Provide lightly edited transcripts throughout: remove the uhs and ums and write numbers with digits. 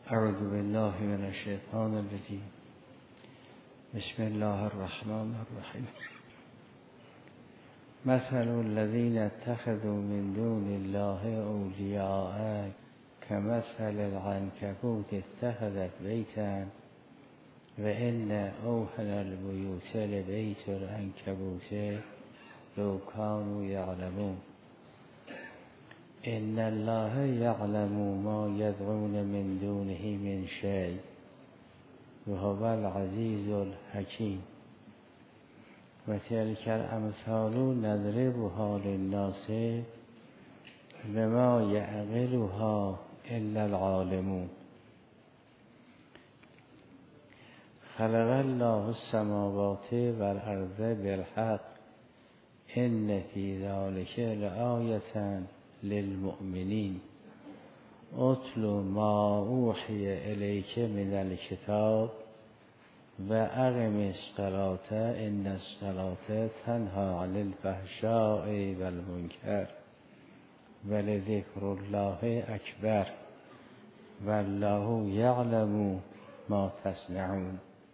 اعوذ بالله من الشیطان الرجیم. بسم الله الرحمن الرحیم. مثل الذین اتخذوا من دون الله اولیاء کمثل العنکبوت اتخذت بیتا و ان اوهن البیوت لبیت العنکبوت لو کانوا یعلمون ان الله یعلم ما یدعون من دونه من شیء و هو العزیز الحکیم و تلک الامثال نضربها للناس وما یعقلها الا العالمون. خلق الله السماوات والارض بالحق ان فی ذلک لآیة للمؤمنین. اتل ما اوحی الیک من الکتاب و اقم الصلاة ان الصلاة تنهی عن الفحشاء والمنکر ولذکر الله اکبر والله یعلم ما تصنعون.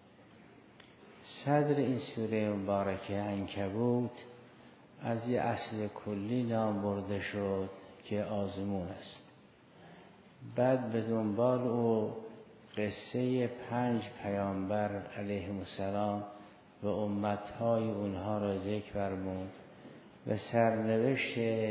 صدر این سوره مبارکه عنکبوت از یه اصل کلی نام برده شد که آزمون است. بعد به دنبال او قصه 5 پیامبر علیهم السلام و امتهای اونها را ذکر فرمود و سرنوشت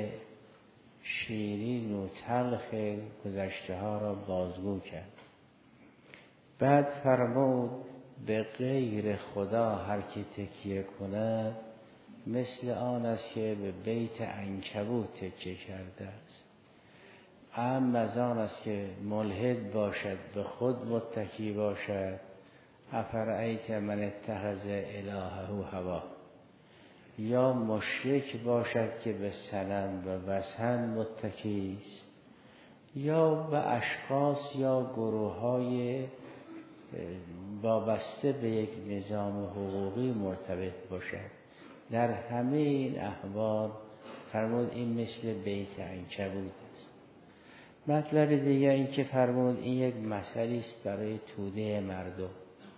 شیرین و تلخ گذشته ها را بازگو کرد. بعد فرمود به غیر خدا هر که تکیه کند مثل آن است که به بیت عنکبوت تکیه کرده است. اما از آن است که ملحد باشد به خود متکی باشد. افرأیت من اتخذ الهه هواه. یا مشرک باشد که به صنم و وثن متکی است، یا به اشخاص یا گروه‌های وابسته به یک نظام حقوقی مرتبط باشد. در همه این احوال فرمود این مثل بیت عنکبوت است. مطلب دیگه این که فرمود این یک مسئله است برای توده مردم.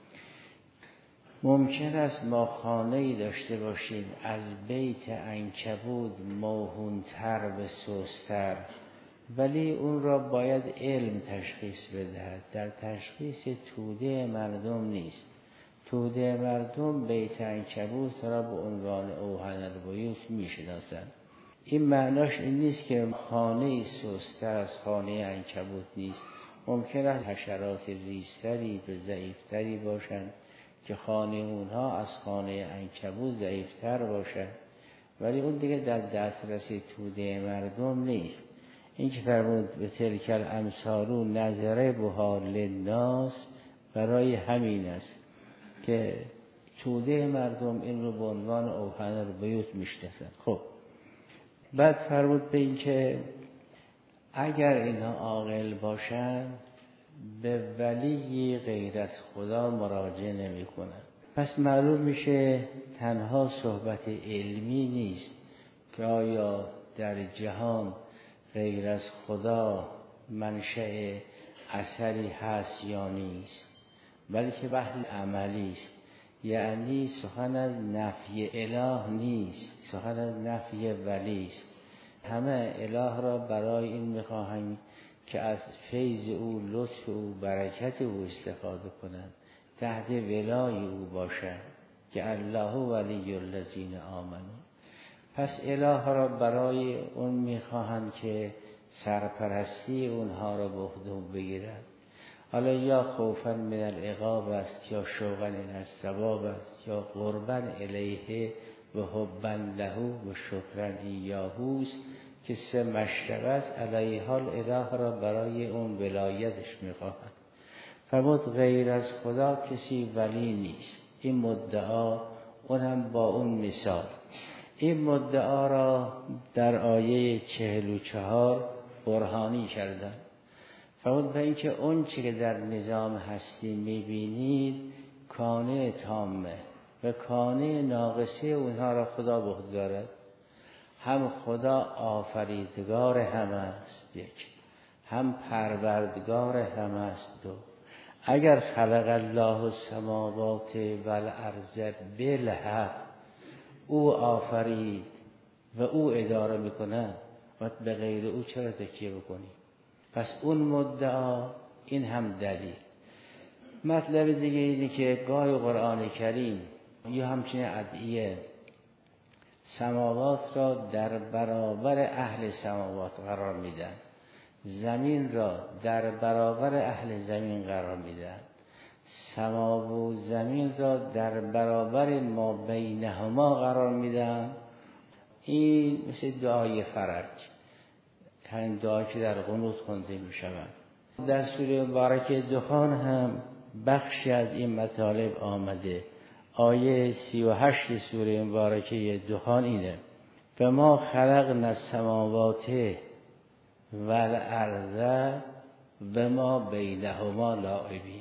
ممکن است ما خانه‌ای داشته باشیم از بیت عنکبوت موهونتر و سست‌تر، ولی اون را باید علم تشخیص بدهد. در تشخیص توده مردم نیست. توده مردم بیت عنکبوت را به عنوان اوهن البیوت میشناسند. این معناش این نیست که خانه سست‌تر از خانه عنکبوت نیست. ممکن است حشرات ریزتری به ضعیفتری باشند که خانه اونها از خانه عنکبوت ضعیفتر باشد، ولی اون دیگه در دسترسی توده مردم نیست. این که فرمود به تلک الامثال نضربها للناس برای همین است که توده مردم این رو به عنوان اوهن البیوت میشناسند. خب بعد فرمود به این که اگر اینها عاقل باشند به ولی غیر از خدا مراجعه نمی کنند. پس معلوم میشه تنها صحبت علمی نیست که آیا در جهان غیر از خدا منشأ اثری هست یا نیست، بلکه بحث عملی است. یعنی سخن از نفی اله نیست، سخن از نفی ولی است. همه اله را برای این میخواهند که از فیض او، لطف او، برکت او استفاده کنند، تحت ولای او باشند که الله ولی الذین آمنون. پس اله را برای اون میخواهند که سرپرستی اونها را به عهده بگیرند. حالا یا خوفا من العقاب است، یا شوقا الی الثواب است، یا قربا الیه و حبا له و شکرا ایاه است که 3 مشربه است. علیه حال اله را برای اون ولایتش میخواهند. فرمود غیر از خدا کسی ولی نیست. این مدعا، اون هم با اون مثال. این مدعا را در آیه 44 برهانی کردند. فرمود به این که اون چی که در نظام هستی میبینید کانه تامه و کانه ناقصه اونها را خدا به عهده دارد. هم خدا آفریدگار همه است یک، هم پروردگار هم است. دو اگر خلق الله السماوات و الارض بالحق، او آفرید و او اداره میکنه و به غیر او چرا تکیه بکنی؟ پس اون مدعا، این هم دلیل. مطلب دیگه اینه که گاهی قرآن کریم یا همچنین ادعیه سماوات را در برابر اهل سماوات قرار میدن، زمین را در برابر اهل زمین قرار میدن، سما و زمین را در برابر ما بینهما قرار میدن. این مثل دعای فرج، همین دعایی که در قنوت خوانده میشوند. در سوره مبارکه دخان هم بخشی از این مطالب آمده. آیه 38 سوره مبارکه دخان اینه: و ما خلقنا السماوات و الارض و ما بینهما لاعبین.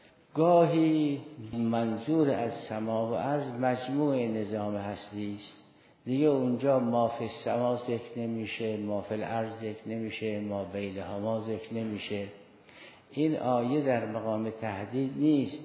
گاهی منظور از سما و ارض مجموع نظام هستی است، دیگه اونجا ما فی السما ذکر نمیشه، ما فی الارض ذکر نمیشه، ما بینهما ذکر نمیشه. این آیه در مقام تهدید نیست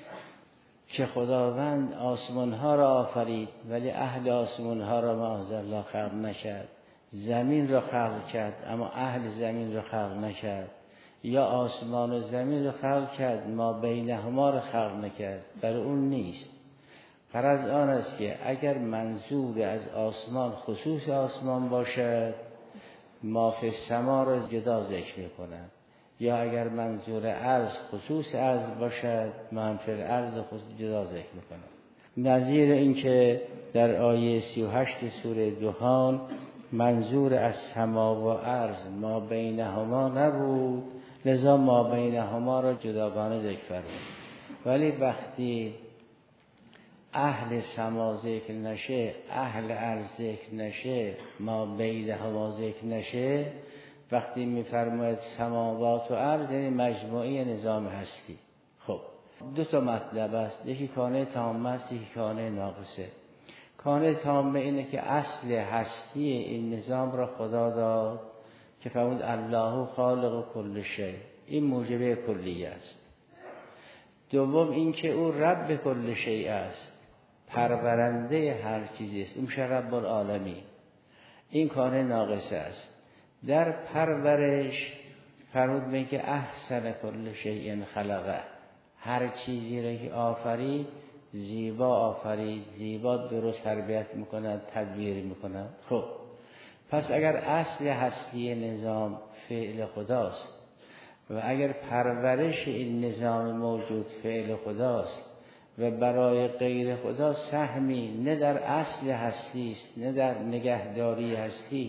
که خداوند آسمان ها را آفرید ولی اهل آسمان ها را معاذالله خلق نکرد، زمین را خلق کرد اما اهل زمین را خلق نکرد، یا آسمان و زمین را خلق کرد ما بینهما را خلق نکرد. برای اون نیست. غرض آن است که اگر منظور از آسمان خصوص آسمان باشد، ما فی السما را جدا ذکر میکنند، یا اگر منظور ارض خصوص ارض باشد، ما فی الارض خصوص جدا ذکر میکنند. نظیر این که در آیه 38 سوره دخان منظور از سما و ارض ما بینهما نبود، لذا ما بینهما را جداگانه ذکر فرمود. ولی وقتی اهل سما ذکر نشه، اهل ارض ذکر نشه، ما بینهما ذکر نشه، وقتی میفرماید سماوات و ارض یعنی مجموعه نظام هستی. خب دو تا مطلب است، یکی کانه تامه است، یکی کانه ناقصه. کانه تامه اینه که اصل هستی این نظام را خدا داد که فرمود الله خالق کل شیء، این موجب کلیه است. دوم این که او رب کل شیء است، پرورنده هر چیزی است، اون میشه رب العالمین. این کانه ناقصه است. در پرورش فرمود به که احسن کل شیء خلقه، هر چیزی را که آفرید زیبا آفرید، زیبا درست تربیت میکند، تدبیر میکند. خب پس اگر اصل هستی نظام فعل خداست و اگر پرورش این نظام موجود فعل خداست و برای غیر خدا سهمی نه در اصل هستی است نه در نگهداری هستی،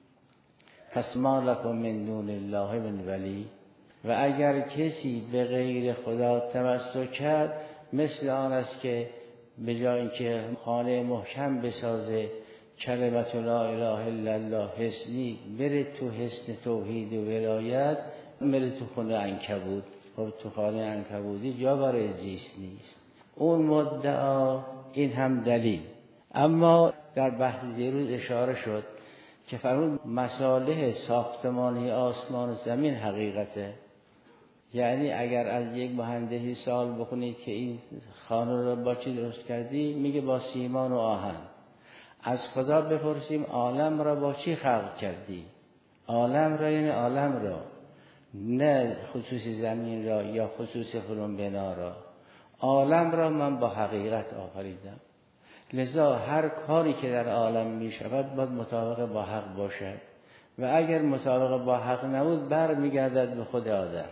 پس ما لکم من دون الله من ولی. و اگر کسی به غیر خدا تمسک کرد، مثل آن است که به جای اینکه خانه محکم بسازه، کلمت لا اله الا الله حسنی، بره تو حسن توحید و ولایت، بره تو خانه عنکبوت. خب تو خانه عنکبوتی جا برای زیست نیست. اون مدعا، این هم دلیل. اما در بحث دیروز اشاره شد که فرمود مصالح ساختمانی آسمان و زمین حقیقته. یعنی اگر از یک مهندسی سوال بکنید که این خانه را با چی درست کردی، میگه با سیمان و آهن. از خدا بپرسیم عالم را با چی خلق کردی؟ عالم را یعنی عالم را، نه خصوص زمین را یا خصوص فلان بنا را. عالم را من با حقیقت آفریدم. لذا هر کاری که در عالم می شود باید مطابق با حق باشد و اگر مطابق با حق نبود بر می گردد به خود آدم.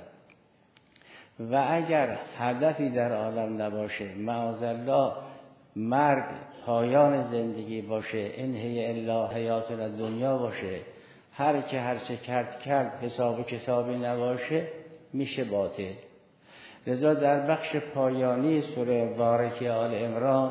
و اگر هدفی در عالم نباشه، معاذالله مرگ پایان زندگی باشه، انهی الا حیاتنا دنیا باشه، هر که هر چه کرد حساب و کتابی نباشه، میشه باطل. لذا در بخش پایانی سوره مبارکه آل عمران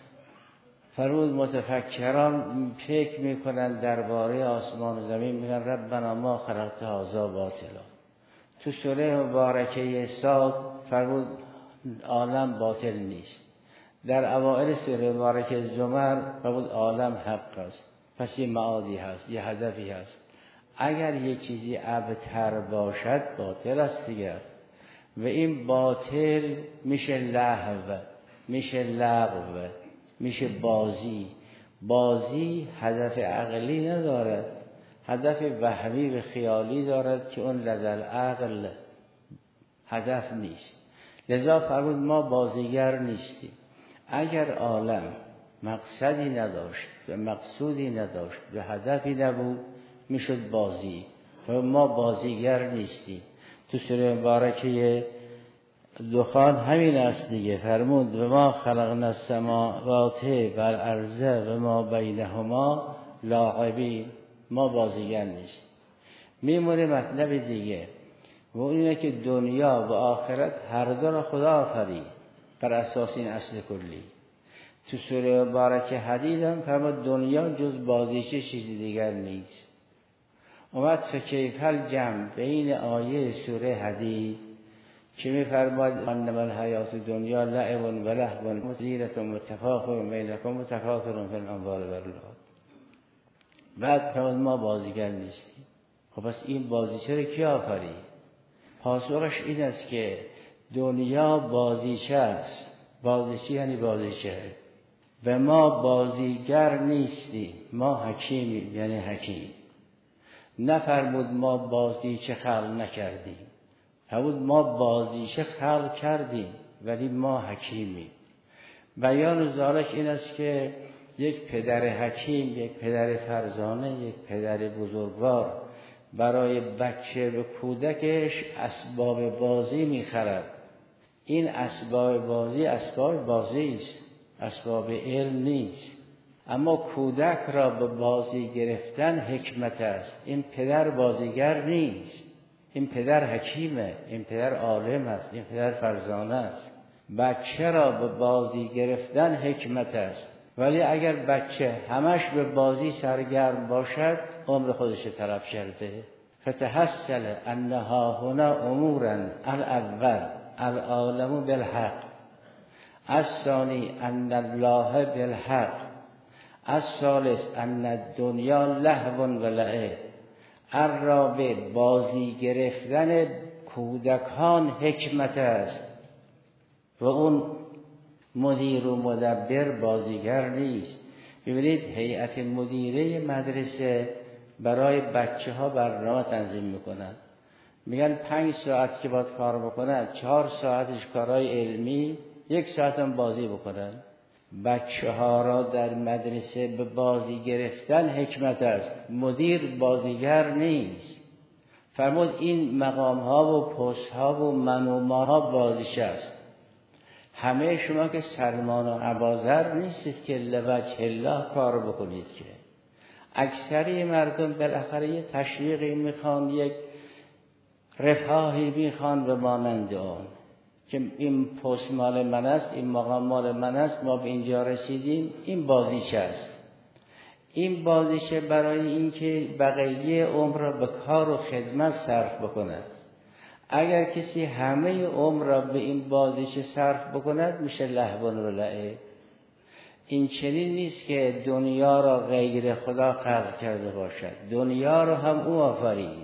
فرمود متفکران فکر میکنن درباره آسمان و زمین، میگن ربنا ما خلقت هذا باطلا. تو سوره مبارکه صاد فرمود عالم باطل نیست. در اوائل سوره مبارکه زمر فرمود عالم حق است. پس یه معادی هست، یه هدفی هست. اگر یک چیزی ابتر باشد باطل است دیگر، و این باطل میشه لهو، میشه لغو، میشه بازی هدف عقلی ندارد، هدف وهمی و خیالی دارد که اون لذل عقل هدف نیست. لذا فرمود ما بازیگر نیستیم. اگر عالم مقصدی نداشت و مقصودی نداشت و هدفی نبود میشد بازی، و ما بازیگر نیستیم. تو سوره مبارکه دخان همین است دیگه، فرمود و ما خلقنا السماوات والارض و ما بینهما لاعبین، ما بازیگر نیستیم. میمونه مطلب دیگه و اون اینه که دنیا و آخرت هر دو را خدا آفرید بر اساس این اصل کلی. تو سوره مبارکه حدید هم فرمود دنیا جز بازیچه چیزی دیگر نیست. اومد فکیف الجمع بین آیه سوره حدید که می‌فرماید انما الحیات الدنیا لعب و لهو و زینة و تفاخر بینکم و تکاثر فی الاموال والاولاد. بعد فرمود ما بازیگر نیستیم. خب پس این بازیچه رو کی آفرید؟ پاسخش این است که دنیا بازیچه است. بازیچه یعنی بازیچه، و ما بازیگر نیستیم، ما حکیمیم یعنی حکیم. نفرمود ما بازیچه خلق نکردیم، فرمود ما بازیچه خلق کردیم ولی ما حکیمیم. بیان ذالک این است که یک پدر حکیم، یک پدر فرزانه، یک پدر بزرگوار برای بچه و کودکش اسباب بازی میخرد. این اسباب بازی اسباب بازی است، اسباب علم نیست. اما کودک را به بازی گرفتن حکمت است. این پدر بازیگر نیست، این پدر حکیمه، این پدر عالم است، این پدر فرزانه است. بچه را به بازی گرفتن حکمت است، ولی اگر بچه همش به بازی سرگرم باشد عمر خودش تلف کرده. فتحصل انها هنا امورا الاول العالم بالحق، الثانی ان الله بالحق، الثالث ان الدنیا لهو و لعب، الرابع بازی گرفتن کودکان حکمت است و اون مدیر و مدبر بازیگر نیست. ببینید هیئت مدیره مدرسه برای بچه ها برنامه تنظیم میکنن، میگن 5 ساعت که باید کار بکنن 4 ساعتش کارهای علمی، 1 ساعت هم بازی بکنن. بچه ها را در مدرسه به بازی گرفتن حکمت است، مدیر بازیگر نیست. فرمود این مقام ها و پست ها و منوما ها بازیچه است. همه شما که سلمان و ابازر نیستید که لوجه الله کار بکنید، که اکثری مردم بالاخره یه تشویقی میخوان، یک رفاهی میخوان به مانند اون که این پست مال من است، این مقام مال من است، ما به اینجا رسیدیم. این بازیچه است. این بازیچه برای اینکه بقیه عمر را به کار و خدمت صرف بکند. اگر کسی همه عمر را به این بازیچه صرف بکند میشه لهو و لعب. این چنین نیست که دنیا را غیر خدا خلق کرده باشد. دنیا را هم او آفرید،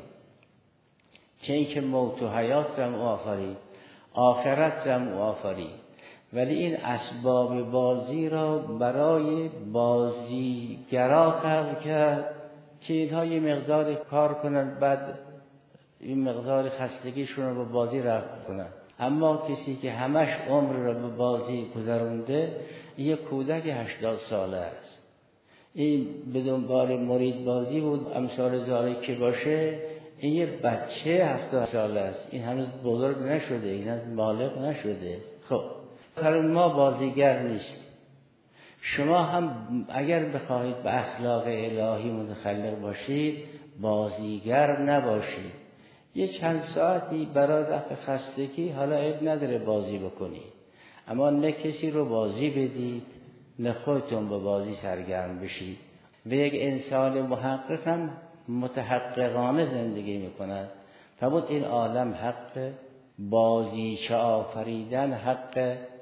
چه اینکه موت و حیات را هم او آفرید، آخرت را هم او آفرید. ولی این اسباب بازی را برای بازیگرا خلق کرد که اینها یه مقدار کار کنند، بعد این مقدار خستگیشون رو به بازی رفت کنند. اما کسی که همش عمر را به بازی گذرونده، یه کودک 80 ساله است. این به دنبال مرید بازی بود، امثال ذالک که باشه. این یه بچه 70 ساله است، این هنوز بزرگ نشده، این هنوز بالغ نشده. خب ما بازیگر نیست. شما هم اگر بخواهید به اخلاق الهی متخلق باشید بازیگر نباشید. یه چند ساعتی برای رفع خستگی حالا عیب نداره بازی بکنید، اما نه کسی رو بازی بدید نه خودتون به بازی سرگرم بشید. و یک انسان محقق هم متحققانه زندگی میکند. فرمود این عالم حق، بازیچه آفریدن حق،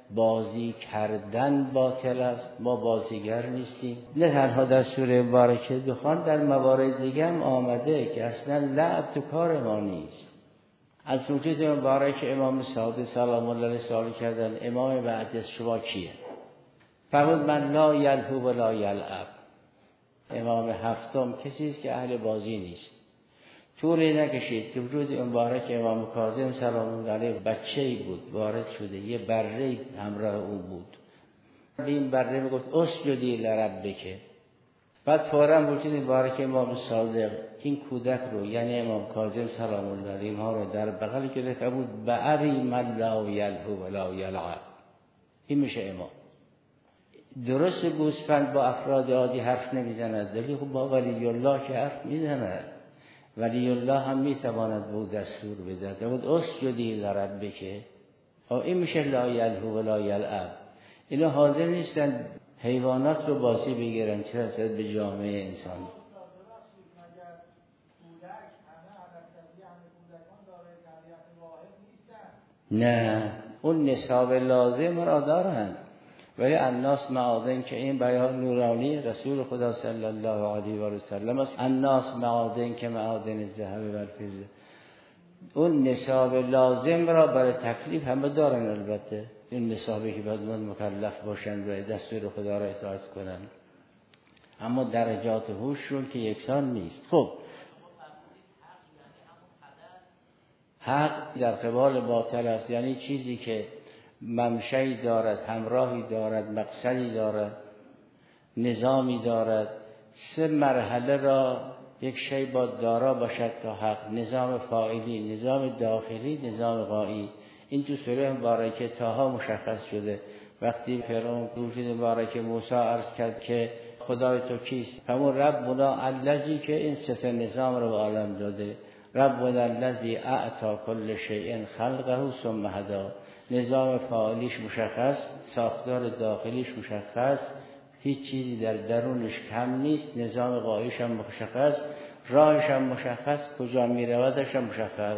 بازی کردن باطل است، ما بازیگر نیستیم. نه تنها در سوره مبارکه دخان، در موارد دیگه هم آمده که اصلا لعب تو کار ما نیست. از وجود مبارک امام صادق سلام الله علیه سوال کردن امام بعد از شما کیه؟ فرمود من لا یلهو و لا یلعب. امام هفتم کسی است که اهل بازی نیست. طولی نکشید که وجود مبارک امام کاظم سلام الله علیه بچه‌ای بود وارد شده، یه بره همراه او بود. به این بره میگفت اسجدی لربک. بعد فوراً وجود مبارک امام صادق این کودک رو یعنی امام کاظم سلام الله علیه ها رو در بغل گرفته بود به ابی من لا یلهو و لا یلعب. این میشه امام. درست گوسفند با افراد عادی حرف نمیزند، ولی خب با ولی الله که حرف میزند. ولی الله هم میتواند به دستور بده. بود اسجدی لربک. این میشه لا یلهو و لا یلعب. اینا حاضر نیستن حیوانات رو بازی بگیرن، چه رسد به جامعه انسان. نه، اون نصاب لازم را دارن، ولی الناس معادن که این بیان نورانی رسول خدا صلی الله علیه و سلم است. الناس معادن که معادن الذهب و الفضه. اون نصاب لازم را برای تکلیف همه دارن. البته این نصابی که باید مکلف باشن و دستور خدا را اطاعت کنن، اما درجات هوششون که یکسان نیست. خب حق در قبال باطل است، یعنی چیزی که منشأی دارد، همراهی دارد، مقصدی دارد، نظامی دارد. 3 مرحله را یک شی با دارا باشد تا حق. نظام فاعلی، نظام داخلی، نظام غایی. این تو سوره مبارکه طه مشخص شده. وقتی فرعون وجود مبارک موسی عرض کرد که خدای تو کیست؟ همون ربنا الذی که این 3 نظام رو به عالم داده. ربنا الذی اعطی کل شیء خلقه ثم هدی. نظام فاعلیش مشخص، ساختار داخلیش مشخص، هیچ چیزی در درونش کم نیست. نظام غاییش هم مشخص، راهش هم مشخص، کجا می رودش هم مشخص.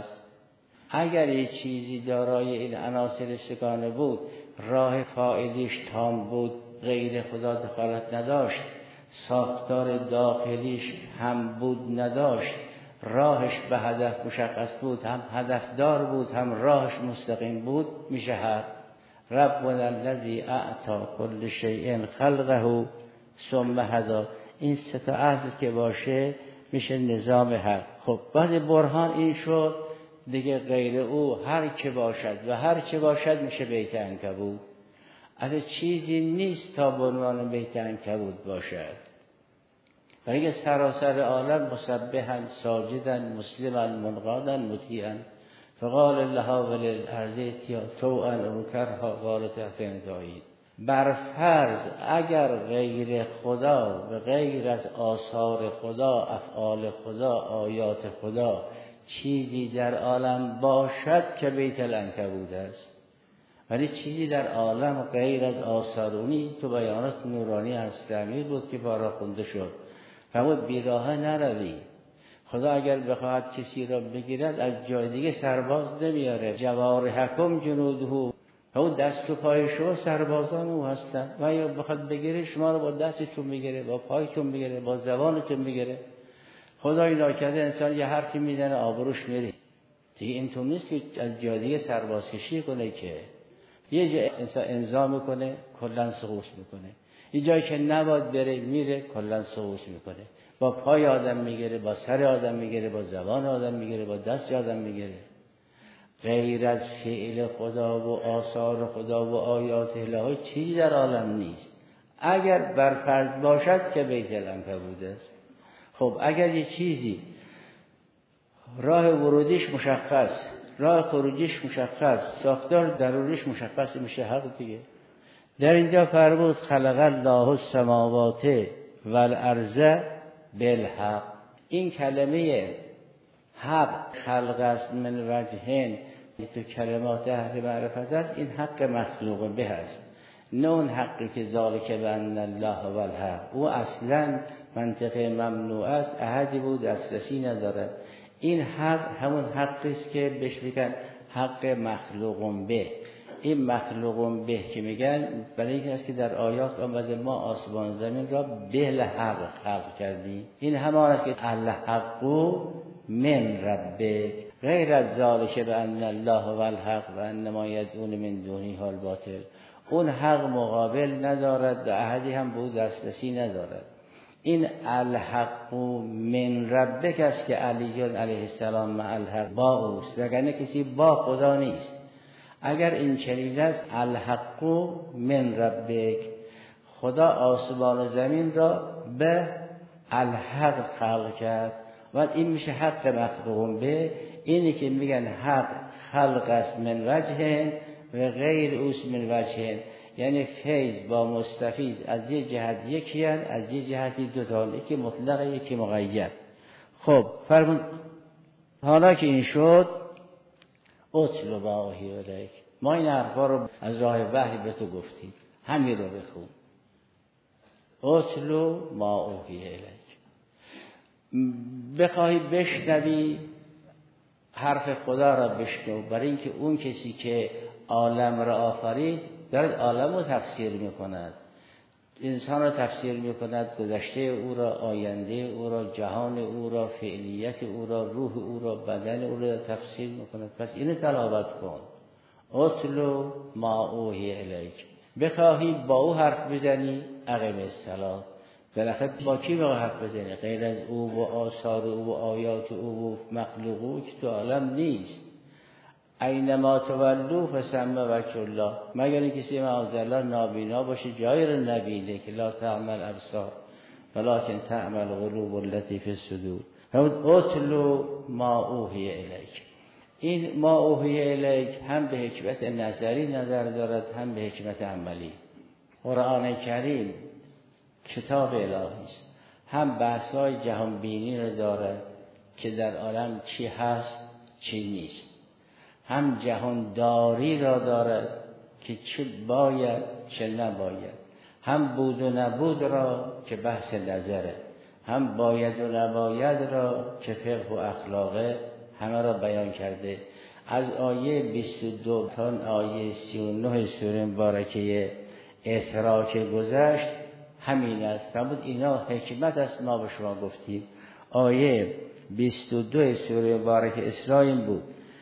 اگر یک چیزی دارای این عناصر سگانه بود، راه فاعلیش تام بود، غیر خدا دخالت نداشت، ساختار داخلیش هم بود نداشت، راهش به هدف مشخص بود، هم هدفدار بود، هم راهش مستقیم بود، میشه حق. ربنا الذی اعطی کل شیء خلقه ثم هدی. این 3 تا اصل که باشه میشه نظام حق. خب بعد برهان این شد دیگه غیر او هر که باشد و هر چه باشد میشه بیت عنکبوت. از چیزی نیست تا به عنوان بیت عنکبوت باشد. برای سراسر عالم مسبحا ساجدا مسلما منقادا مطیعا فقال لها وللارض ائتیا طوعا او کرها قالت اتینا. بر فرض اگر غیر خدا و غیر از آثار خدا، افعال خدا، آیات خدا چیزی در عالم باشد که بیت العنکبوت است. ولی چیزی در عالم غیر از آثارونی تو بیانات نورانی هست تعمیر بود که بارا خونده شد. فرمود بیراه نروی. خدا اگر بخواهد کسی را بگیرد از جای دیگه سرباز نمیاره. جوارحکم جنوده، او دست و پای شما سربازان او هستن. و یا بخواد بگیره شما رو با دستتون میگیره، با پایتون میگیره، با زبانتون میگیره. خدای ناکرده انسان یه حرفی میزنه آبروش میره. دیگه اینطور نیست که از جای دیگه سرباز کشی کنه، که یه جای انسان امضا میکنه کلا سقوط میکنه، یه جایی که نباید بره میره کلا سقوط میکنه. با پای آدم میگیره، با سر آدم میگیره، با زبان آدم میگیره، با دست آدم میگیره. غیر از فعل خدا و آثار خدا و آیات الهی چیزی در عالم نیست. اگر بر فرض باشد که بیت العنکبوت است. خب اگر یه چیزی راه ورودیش مشخص، راه خروجیش مشخص، ساختار درونیش مشخص، میشه حق دیگه. در اینجا فرمود خلق الله السماوات والارض بالحق. این کلمه حق خلق است من وجهین، تو کلمات اهل معرفت است. این حق مخلوق به است، نه اون حقی که ذالک بان الله و الحق. او اصلا منطقه ممنوع است، احدی بود دسترسی ندارد. این حق همون حقی است که بهش میگن حق مخلوق به. این مخلوقون به که میگن برای اینکه است که در آیات آمده ما آسمان زمین را به حق خلق کردیم. این همان است که الحق من ربک غیر از ذالک بان الله هو الحق و ان ما یدعون من دونه الباطل. اون حق مقابل ندارد و احدی هم به او دسترسی ندارد. این الحق من ربک است که علی علیه السلام مع الحق با اوست، وگرنه کسی با خدا نیست. اگر این چنین است الحق من ربک، خدا آسمان و زمین را به الحق خلق کرد و این میشه حق مخلوق به. اینی که میگن حق خلق است من وجه و غیر اوست من وجه، یعنی فیض با مستفیض از یه جهت یکی هن، از یه جهتی دو تا، یکی مطلق یکی مقید. خب فرمون حالا که این شد اتل ما اوحی الیک، ما این حرفا رو از راه وحی به تو گفتیم، همین رو بخون. اتل ما اوحی الیک، بخواهی بشنوی حرف خدا را بشنو، برای اینکه اون کسی که عالم را آفرید دارد عالم رو تفسیر میکند، انسان را تفسیر میکند، گذشته او را، آینده او را، جهان او را، فعلیت او را، روح او را، بدن او را تفسیر میکند. پس اینو تلاوت کن. اتلو ما اوحی الیک، بخواهی با او حرف بزنی اقیم الصلاة. بالاخره با کی با حرف بزنی غیر از او و آثار او و آیات او و مخلوق او که تو عالم نیست. اینما تولوا فثم وجه الله، مگر این کسی معاذالله نابینا باشه جایی رو نبینه که لا تعمل ابصار ولکن تعمل قلوب التي فی الصدور. همون اتلو ما اوحی الیک، این ما اوحی الیک هم به حکمت نظری نظر دارد هم به حکمت عملی. قرآن کریم کتاب الهی است، هم بحث‌های جهان بینی رو دارد که در عالم چی هست چی نیست، هم جهان داری را دارد که چه باید چه نباید، هم بود و نبود را که بحث نظره، هم باید و نباید را که فقه و اخلاقه، همه را بیان کرده. از آیه 22 تا آیه 39 سوره مبارکه اسراء که گذشت همین است. فرمود اینا حکمت است ما به شما گفتیم. آیه 22 سوره مبارکه اسراء این بود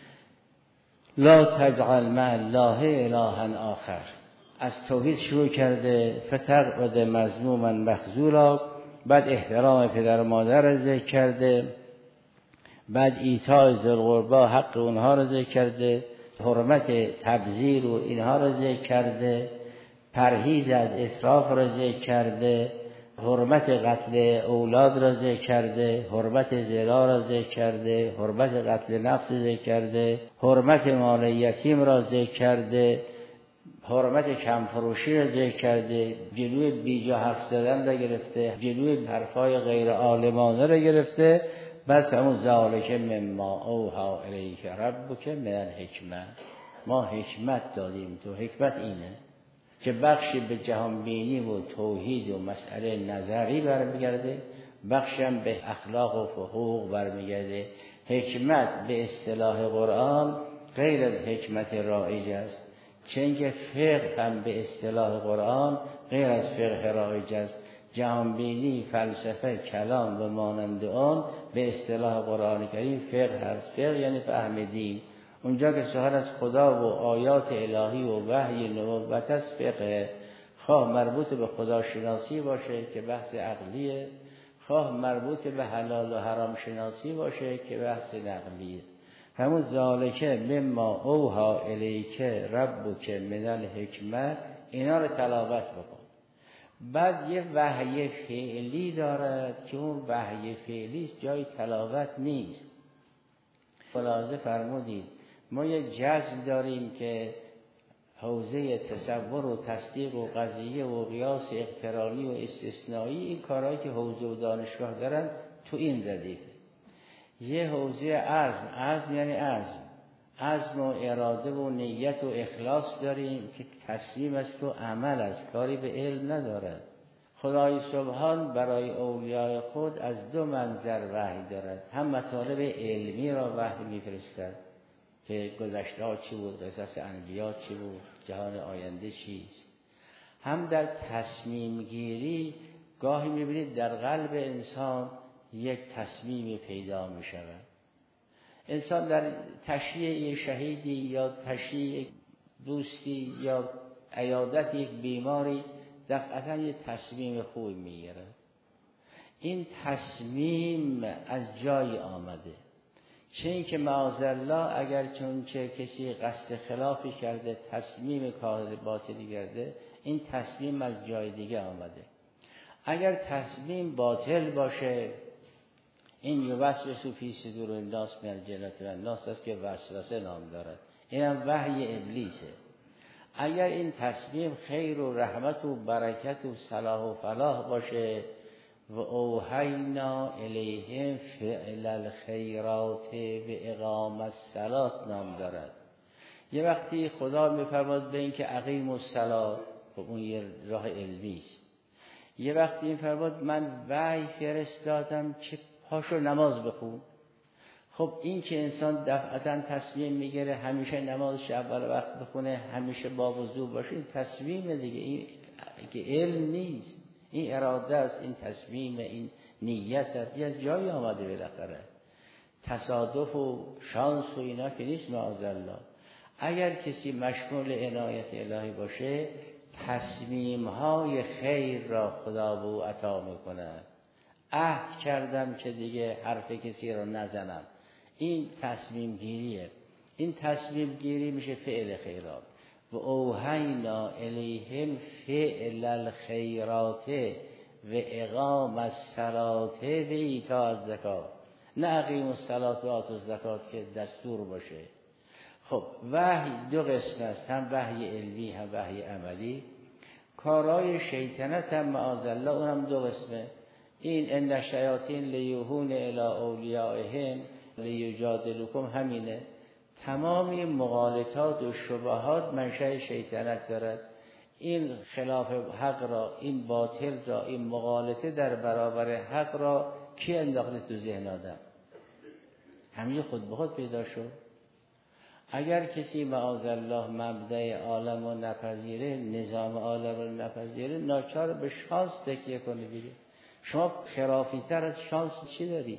لا تجعل مع الله الها آخر. از توحید شروع کرده، فتقعد مذموما مخذولا، بعد احترام پدر و مادر را ذکر کرده، بعد ایتاء ذی القربی حق اونها را ذکر کرده، حرمت تبذیر و اینها را ذکر کرده، پرهیز از اسراف را ذکر کرده، حرمت قتل اولاد را ذکر کرده، حرمت زنا را ذکر کرده، حرمت قتل نفس ذکر کرده، حرمت مال یتیم را ذکر کرده، حرمت کمفروشی را ذکر کرده، جلوی بیجا حرف زدن را گرفته، جلوی حرفای غیر عالمانه را گرفته. بس همون ذالک مما اوحی الیک ربک من الحکمه، ما حکمت دادیم تو. حکمت اینه که بخشی به جهان بینی و توحید و مسئله نظری برمیگرده، بخشی هم به اخلاق و حقوق برمیگرده. حکمت به اصطلاح قرآن غیر از حکمت رایج است، چون که فقه هم به اصطلاح قرآن غیر از فقه رایج است. جهان بینی، فلسفه، کلام و مانند آن به اصطلاح قرآن کریم فقه هست. فقه یعنی فهم دین. اونجا که سوال از خدا و آیات الهی و وحی نبوت است فقه، خواه مربوط به خداشناسی باشه که بحث عقلیه، خواه مربوط به حلال و حرام شناسی باشه که بحث نقلیه. همون ذالک مما اوحی الیک ربک من الحکمه، اینا رو تلاوت بکن. بعد یه وحی فعلی دارد که اون وحی فعلی جای تلاوت نیست. خلاصه فرمودید ما یه جذب داریم که حوزه تصور و تصدیق و قضیه و قیاس اقترانی و استثنایی، این کارهایی که حوزه و دانشگاه دارن تو این ردیفه. یه حوزه عزم یعنی عزم و اراده و نیت و اخلاص داریم که تصمیم است و عمل است، کاری به علم ندارد. خدای سبحان برای اولیاء خود از دو منظر وحی دارد، هم مطالب علمی را وحی میفرستد، که گذشته ها چی بود، قصص انبیا چی بود، جهان آینده چیست. هم در تصمیم گیری گاهی میبینید در قلب انسان یک تصمیم پیدا میشود. انسان در تشییع شهیدی یا تشییع دوستی یا عیادت یک بیماری دفعتا یک تصمیم خوبی میگیره. این تصمیم از جای آمده، چه این که معاذالله اگر چون چه کسی قصد خلافی کرده، تصمیم کاهل باطلی کرده، این تصمیم از جای دیگه آمده. اگر تصمیم باطل باشه، این یوسوس فی صدور الناس من الجنة والناس است که وسوسه نام دارد، اینم وحی ابلیسه. اگر این تصمیم خیر و رحمت و برکت و صلاح و فلاح باشه، و اوحینا الیهم فعل الخیرات و اقام الصلاة نام دارد. یه وقتی خدا میفرماد به این که اقیم الصلاة، خب اون یه راه علمی است. یه وقتی این فرماد من وحی فرستادم که پاشو نماز بخون. خب این که انسان دفعتا تصمیم میگیره همیشه نمازش اول وقت بخونه، همیشه با وضو باشه، این تصمیم دیگه، این که علم نیست، این اراده است، این تصمیم، این نیت است، یه جایی آمده بالاخره. تصادف و شانس و اینا که نیست معاذالله. اگر کسی مشمول عنایت الهی باشه، تصمیم‌های خیر را خدا به او عطا میکنه. عهد کردم که دیگه حرف کسی را نزنم، این تصمیم گیریه. این تصمیم گیری میشه فعل خیرات. و اوحینا الیهم فعل الخیرات و اقام الصلاة و ایتاء الزکات. نه اقیم الصلاة و آتوا الزکات که دستور باشه. خب وحی دو قسم است، هم وحی علمی هم وحی عملی. کارهای شیطنت هم معاذالله اونم دو قسمه. این ان الشیاطین لیوحون الی اولیائهم لیجادلوکم همینه. تمامی مغالطات و شبهات منشأ شیطنت دارد. این خلاف حق را، این باطل را، این مغالطه در برابر حق را کی انداخته تو ذهن آدم؟ همین خود به خود پیدا شد. اگر کسی معاذالله مبدأ عالم رو نپذیره، نظام عالم رو نپذیره، ناچار به شانس تکیه کنه دیگه. شما خرافی‌تر از شانس چی داری؟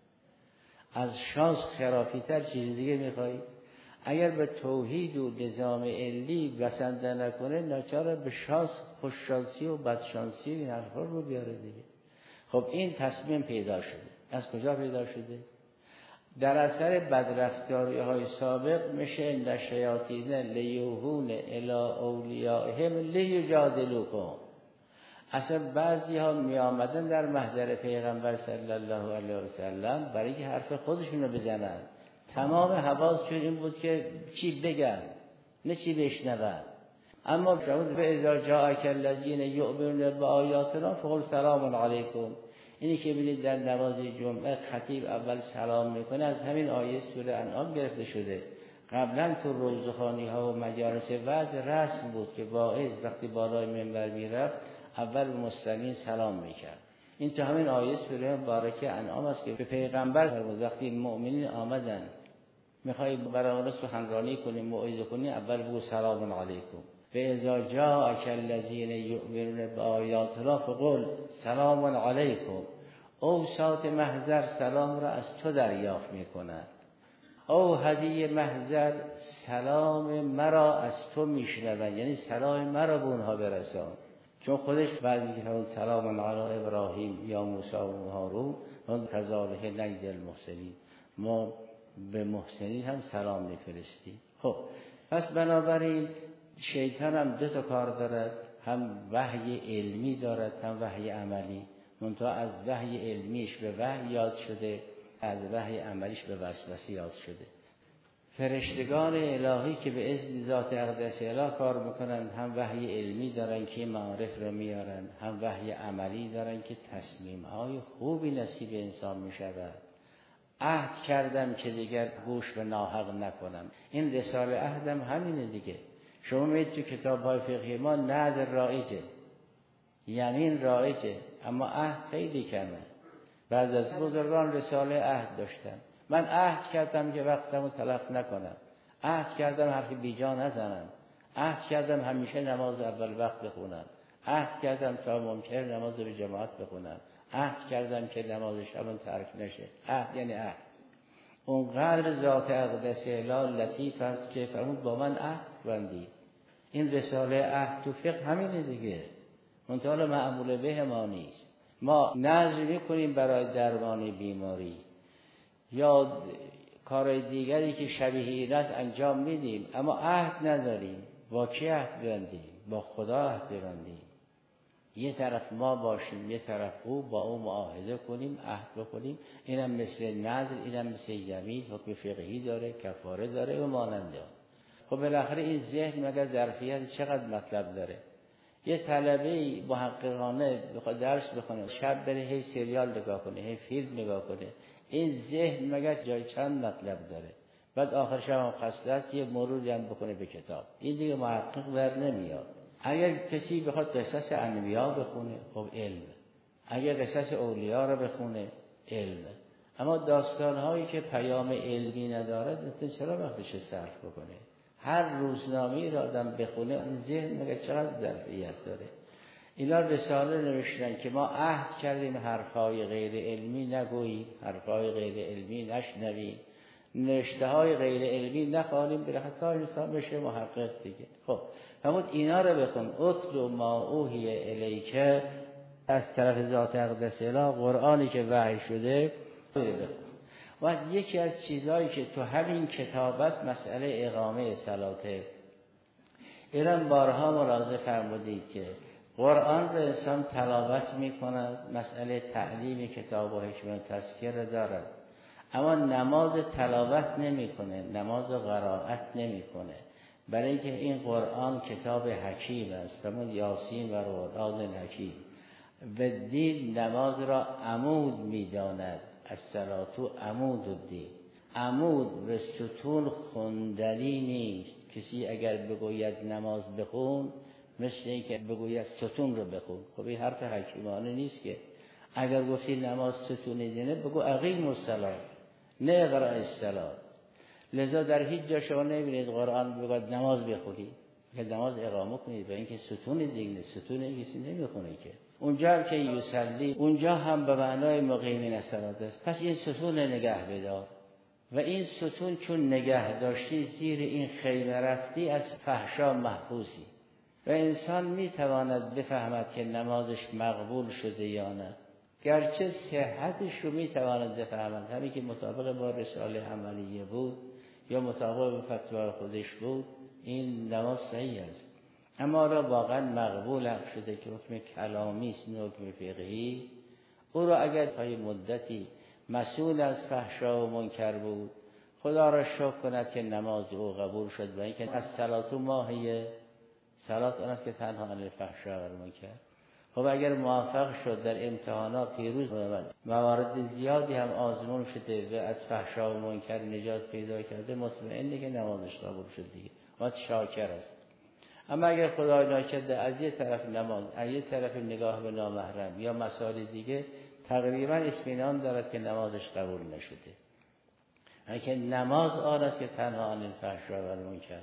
از شانس خرافی‌تر چیز دیگه می‌خوای؟ اگر به توحید و نظام علی بسنده نکنه، ناچار به شانس، خوششانسی و بدشانسی این حرفا رو بیاره دیگه. خب این تصمیم پیدا شده. از کجا پیدا شده؟ در اثر بدرفتاری‌های سابق میشه ان شیاطین لیوحون الی اولیائهم لیجادلوکم. اصلا بعضی ها می آمدن در محضر پیغمبر صلی الله علیه و سلم برای که حرف خودشون رو بزنن. تمام حواسشون این بود که چی بگن نه چی بشنون. اما شما به اذا جاءک الذین یؤمنون بآیاتنا فقل سلام علیکم. اینی که ببینید در نماز جمعه خطیب اول سلام میکنه از همین آیه سوره انعام گرفته شده. قبلا تو روزخوانی ها و مجالس وعظ رسم بود که واعظ وقتی بالای منبر میرفت اول به مسلمین سلام میکرد. این تو همین آیه سوره مبارکه انعام است که به پیغمبر فرمود وقتی مؤمنین آمدن میخوای برای اونها سخنرانی کنی، موعظه کنی، اول بگو سلام علیکم. و اذا جاءک الذین یؤمنون بآیاتنا فقل سلام علیکم. اوساط محضر سلام را از تو دریافت میکنند. او هدیه محضر سلام مرا از تو میشنوند، یعنی سلام مرا به اونها برسان. چون خودش بعضی که فرمود سلام علی ابراهیم یا موسی و هارون و کذالک نجزی المحسنین، ما به محسنین هم سلام میفرستیم. خب پس بنابراین شیطان هم دو تا کار دارد، هم وحی علمی دارد هم وحی عملی. منتها از وحی علمیش به وحی یاد شده، از وحی عملیش به وسوسه یاد شده. فرشتگان الهی که به اذن ذات اقدس الهی کار میکنن، هم وحی علمی دارن که معارف رو میارن، هم وحی عملی دارن که تصمیم‌های خوبی نصیب انسان میشود. عهد کردم که دیگر گوش به ناحق نکنم. این رساله عهدم همینه دیگه. شما میید تو کتاب‌های فقهی ما نذر رایجه، یمین رایجه، اما عهد خیلی کمه. بعض از بزرگان رساله عهد داشتن. من عهد کردم که وقتمو تلف نکنم. عهد کردم حرف بیجا نزنم، عهد کردم همیشه نماز اول وقت بخونم، عهد کردم تا ممکن نماز به جماعت بخونم، عهد کردم که نماز شب ترک نشه. عهد یعنی عهد. اونقدر ذات اقدس الهی لطیف است که فرمود با من عهد بندید. این رساله عهد تو فقه همینه دیگه، منتها معمول به ما نیست. ما نذر میکنیم برای درمان بیماری یا کارهای دیگری که شبیه این است انجام میدیم، اما عهد نداریم. با کی عهد ببندیم؟ با خدا عهد ببندیم. یه طرف ما باشیم، یه طرف او، با او معاهده کنیم، عهد بکنیم. اینم مثل نذر، اینم مثل یمین، حکم فقهی داره، کفاره داره و ماننده. خب بالاخره این ذهن مگر ظرفیت چقدر مطلب داره؟ یه طلبه محققانه بخواد درس بخونه، شب بره هی سریال نگاه کنه، هی فیلم نگاه کنه، این ذهن مگر جای چند مطلب داره؟ بعد آخر شب هم خسته است، یه مروری هم بکنه به کتاب. این دیگه محقق در نمیاد. اگر کسی بخواد قصص انبیا بخونه، خب علم. اگر قصص اولیاء رو بخونه، علم. اما داستان‌هایی که پیام علمی نداره، چرا وقتش صرف بکنه؟ هر روزنامه‌ای را آدم بخونه، این ذهن مگر چقدر ظرفیت داره؟ اینا رساله نوشتن که ما عهد کردیم حرفای غیر علمی نگوییم، حرفای غیر علمی نشنویم، نوشته‌های غیر علمی نخوانیم، بالاخره تا انسان بشه محقق دیگه. خب فرمود اینا رو بخون. اتل ما اوحی الیک، از طرف ذات اقدس الهی، قرآنی که وحی شده بخون. و یکی از چیزهایی که تو همین کتاب است مسئله اقامه صلاته. ایران بارها ملاحظه فرمودید که قرآن رو انسان تلاوت میکند، مسئله تعلیم کتاب و حکمت و تذکر دارد، اما نماز تلاوت نمیکنه، نماز قرائت نمیکنه، برای اینکه این قرآن کتاب حکیم است. فرمود یاسین و قرآن حکیم. و دین نماز را عمود میداند، الصلاة عمود الدین. عمود و ستون خوندنی نیست. کسی اگر بگوید نماز بخون، مثل این که بگوید ستون رو بخون. خب این حرف حکیمانه نیست که. اگر گفتی نماز ستون دینه، بگو اقیم الصلاة، نه اقرأ الصلاة. لذا در هیچ جا شما نمیبینید قرآن بگوید نماز بخونید، که نماز اقامه کنید، و اینکه ستون دینه، ستون کسی نمیخونه که. اونجا هم که یصلی، اونجا هم به معنای مقیمین الصلاة است. پس این ستون نگه بدار. و این ستون چون نگه داشتی، زیر این خیمه رفتی، از فحشا محفوظی. و انسان میتواند بفهمد که نمازش مقبول شده یا نه، گرچه صحتش رو میتواند بفهمد، همین که مطابق با رساله عملیه بود یا مطابق با فتوای خودش بود، این نماز صحیح است. اما را واقعا مقبول هم شده که حکم کلامی است، نه حکم فقهی. او را اگر تا مدتی مسئول از فحشا و منکر بود، خدا را شکر کند که نماز او قبول شد. و اینکه از صلات ماهیه، صلات آن است که تنها عن الفحشاء و المنکر. خب اگر موفق شد در امتحانات پیروز بود، موارد زیادی هم آزمون شده و از فحشا و منکر نجات پیدا کرده، مطمئنه که نمازش قبول شد دیگه، و شاکر است. اما اگر خدای ناکرده از یه طرف نماز، از یه طرف نگاه به نامحرم یا مسائل دیگه، تقریبا اطمینان دارد که نمازش قبول نشده. اینکه نماز آن است که تنها عن الفحشاء و المنکر.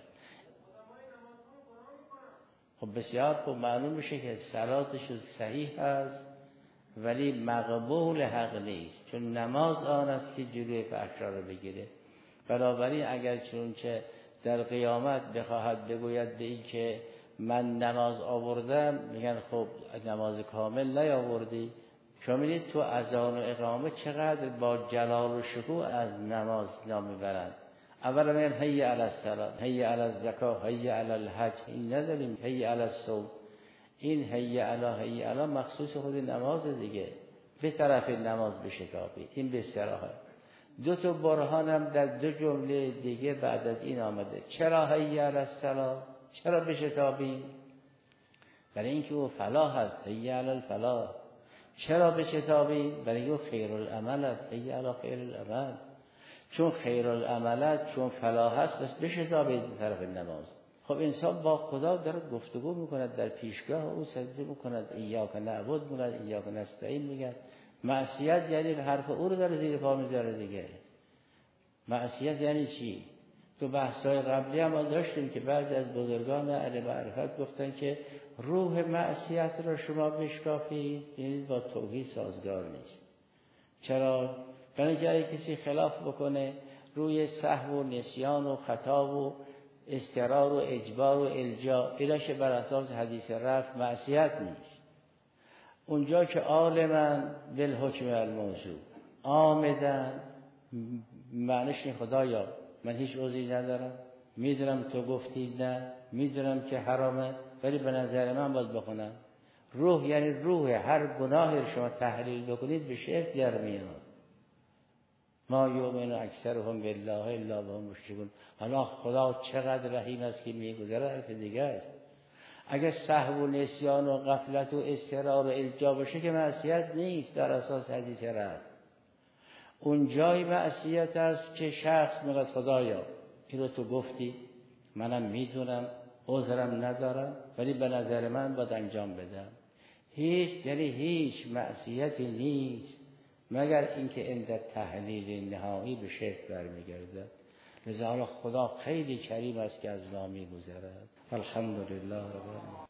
خب بسیار خوب معلوم میشه که صلاتش صحیح است، ولی مقبول حق نیست، چون نماز آن است که جلوی فحشا رو بگیره. بنابراین اگر چونچه در قیامت بخواهد بگوید به این که من نماز آوردم، میگن خب نماز کامل نیاوردی. شما میدید تو اذان و اقامه چقدر با جلال و شکوه از نماز نام میبرند. اولا میگن حی علی الصلاة، حی علی الزکات، حی علی الحج. این نداریم حی علی الصوم. این حی علی مخصوص خود نماز دیگه. به طرف نماز بشتابید، این به صراحت. دو تا برهان هم در دو جمله دیگه بعد از این آمده. چرا حی علی الصلاة؟ چرا بشتابید؟ برای اینکه او فلاح است، حی علی الفلاح. چرا بشتابید؟ برای اینکه خیر العمل است، حی علی خیر العمل. چون خیر العمل است، چون فلاح است، بس بشتابید به طرف نماز. خب انسان با خدا داره گفتگو میکند، در پیشگاه او سجده میکند، ایاک نعبد میگه، ایاک نستعین میگه. معصیت یعنی حرف او رو داره زیر پا میذاره دیگه. معصیت یعنی چی؟ تو بحث‌های قبلی هم ما داشتیم که بعد از بزرگان اهل معرفت گفتن که روح معصیت را شما بشکافید، یعنی با توحید سازگار نیست. چرا؟ برای اینکه اگه کسی خلاف بکنه روی سهو و نسیان و خطا و استقرار و اجبار و الجا، ایلاش بر اساس حدیث رفع معصیت نیست. اونجا که عالماً بالحکم الموضوع آمدن، معنیش این خدایا من هیچ عذری ندارم، میدونم تو گفتی نه، میدونم که حرامه، ولی به نظر من باید بخونم. روح یعنی روح، هر گناهی رو شما تحلیل بکنید به شرک در میاد. ما یؤمن اکثرهم بالله الا وهم مشرکون. حالا خدا چقدر رحیم است که میگذره حرف دیگه است. اگر سهو و نسیان و غفلت و استقرار و الجا باشه که معصیت نیست در اساس حدیث رفع. اون جای معصیت است که شخص میگه خدایا این رو تو گفتی، منم میدونم، عذرم ندارم، ولی به نظر من باید انجام بدم. هیچ معصیتی نیست مگر اینکه عند تحلیل نهایی به شرک برمیگردد. لذا خدا خیلی کریم است که از ما میگذرد. الحمدلله رب العالمین.